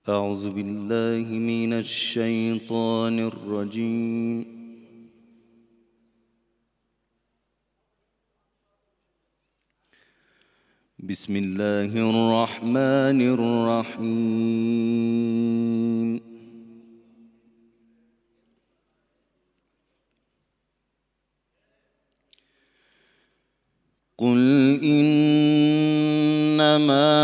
أعوذ بالله من الشيطان الرجيم. بسم الله الرحمن الرحيم. قل إنما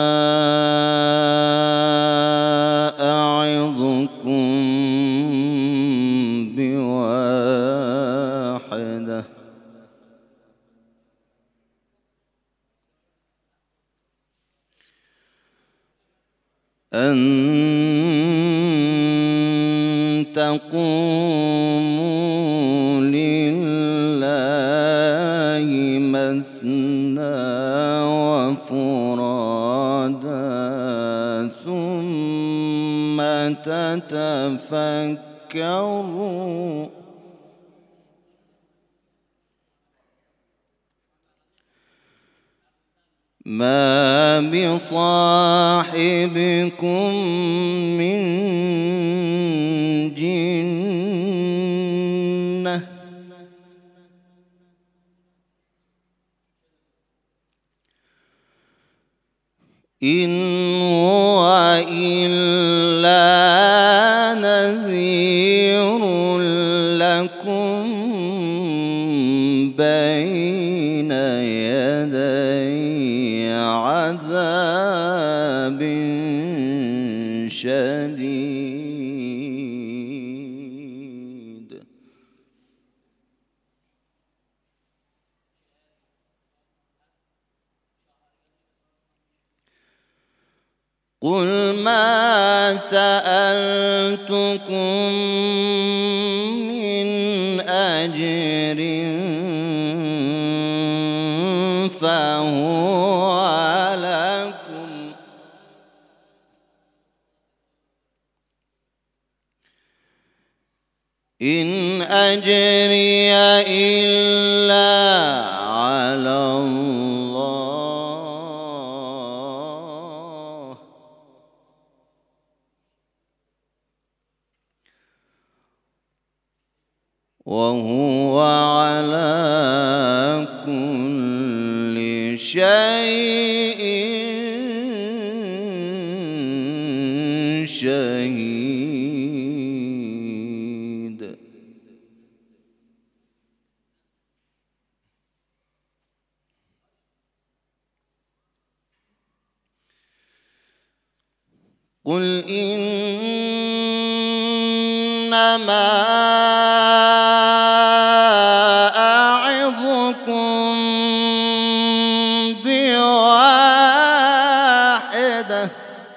أعظكم بواحدة، أن تقوموا لله مثنى وفرادا ثم تتفكروا ما بصاحبكم من جنة، إن هو إلا نذير لكم بين يدي عذاب شديد. قل ما سألتكم من أجر فهو لكم، إن أجري إلا على الله، وهو على كل شيء شهيد. قل إنما أعظكم بواحدة،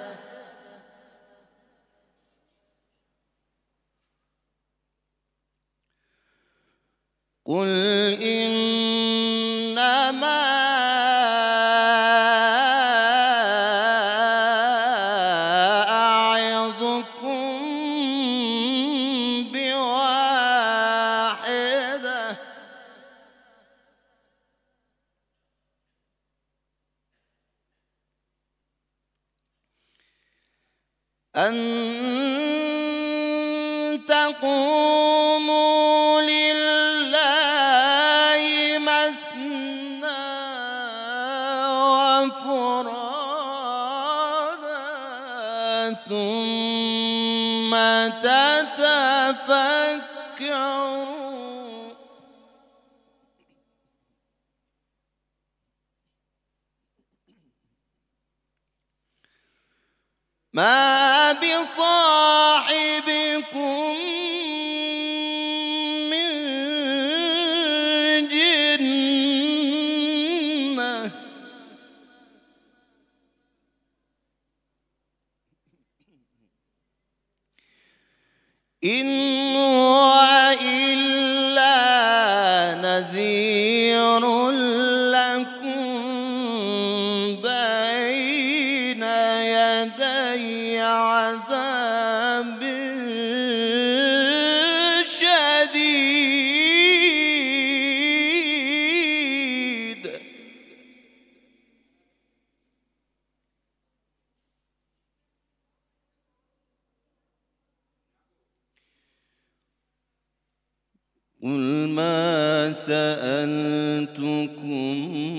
قل إنما أعظكم بواحدة، أن تقوموا لله مثنى وفرادا ثم تتفكروا ما بصاحبكم من جنة، إن هو إلا نذير لكم بين يدي عذاب شديد. قل ما سألتكم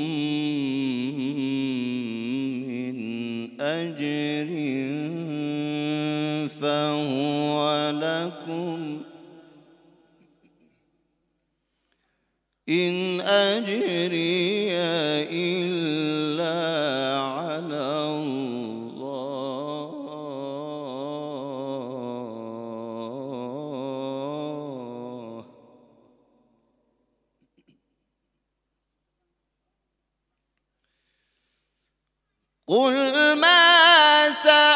من أجر فهو لكم إن أجري إلا على الله قل ما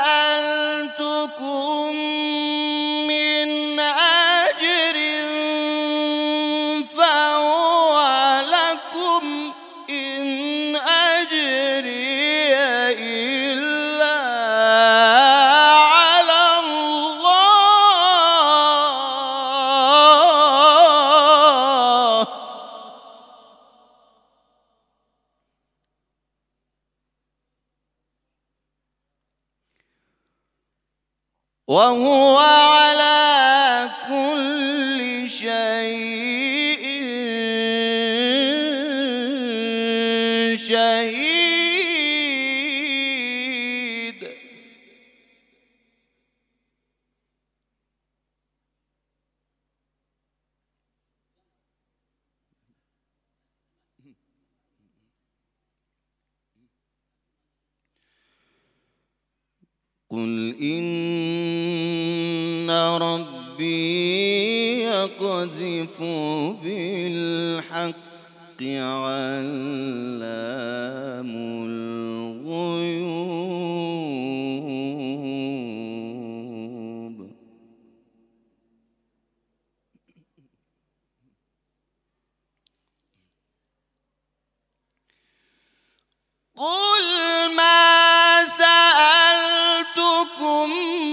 سألتكم من أجر فهو لكم إن أجري إلا على الله وهو على كل شيء شهيد قل إن ربي يقذف بالحق علام الغيوب قل ما سألتكم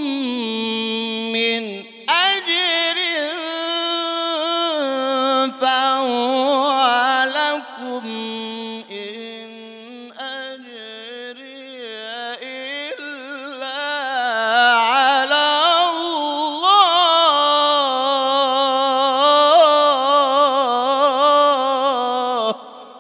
من أجر فهو لكم إن أجري إلا على الله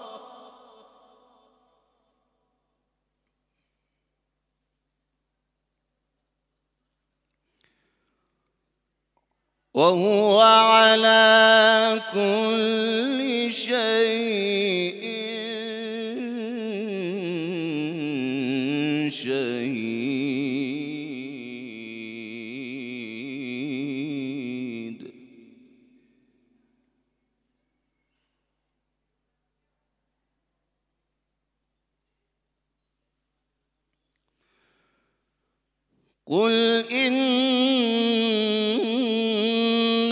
وهو على كل شيء شهيد قل إن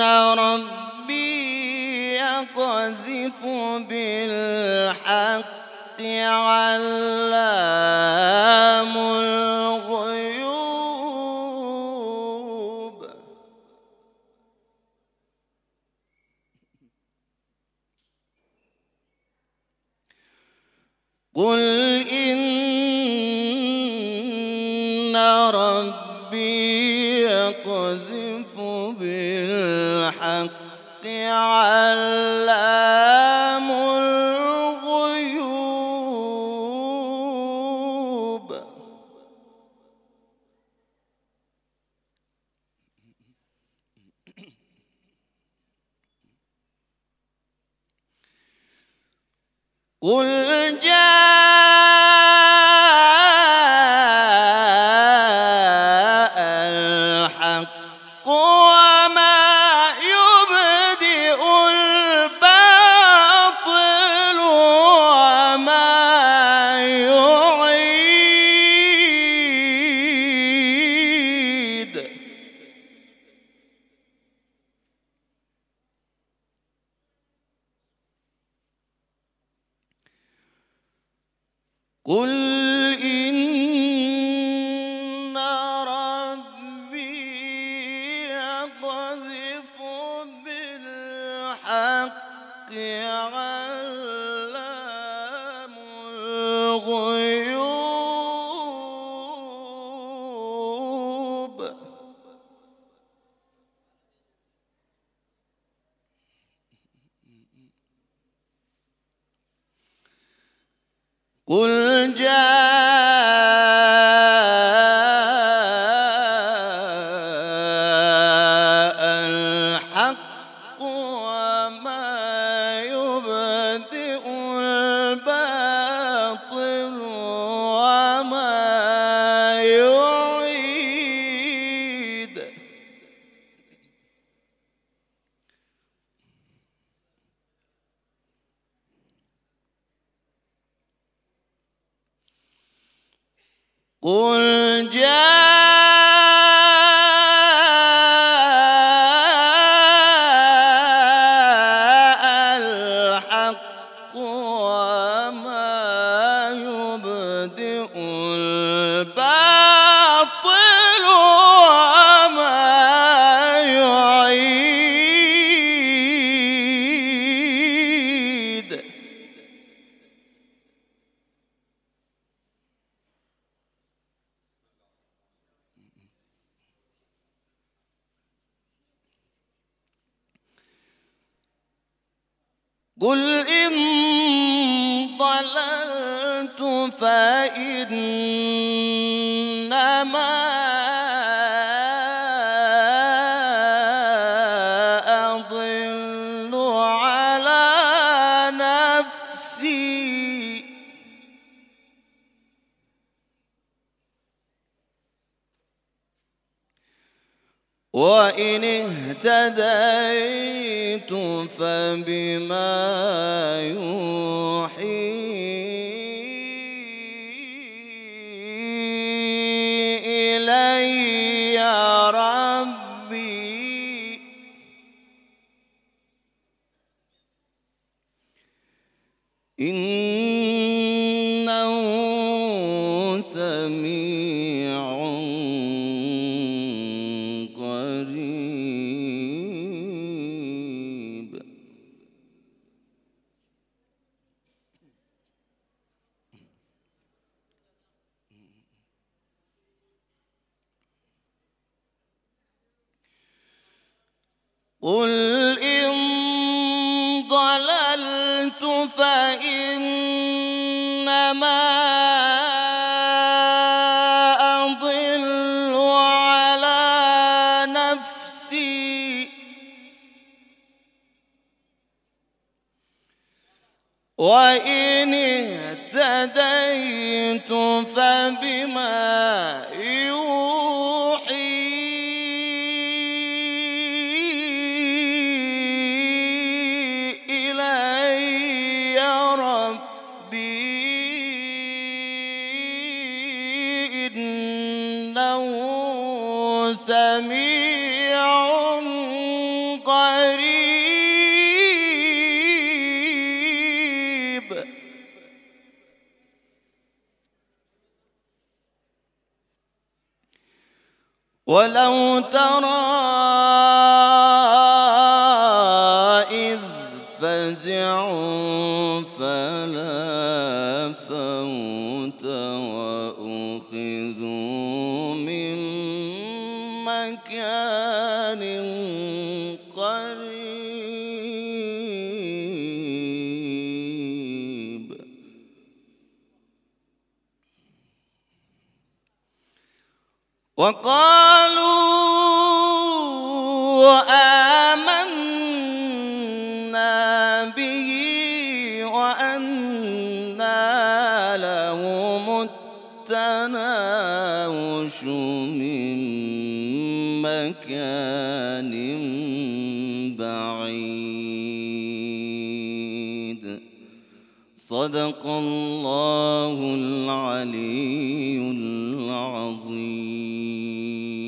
ربي يقذف بالحق علام الغيوب قل إن ربي يقذف بالحق علام الغيوب قل جاء الحق وما يبدئ الباطل وما يعيد قل إن ربي يقذف بالحق علام الغيوب قل جاء الحق وما يبدئ الباطل وما يعيد. قل جاء الحق وما يبدئ الباطل وما يعيد. قل إن ضللت فإنما أضل على نفسي وإن اهتديت فبما يوحي إلي ربي إنه سميع قريب. قل إن ضللت فإنما أضل على نفسي وإن اهتديت فبما يوحي إلي ربي إنه سميع قريب. ولو ترى إذ فزعوا فلا فوت وأخذوا من مكان قريب. وقالوا آمنا به وأنى لهم التناوش من مكان بعيد. صدق الله. الله العلي العظيم.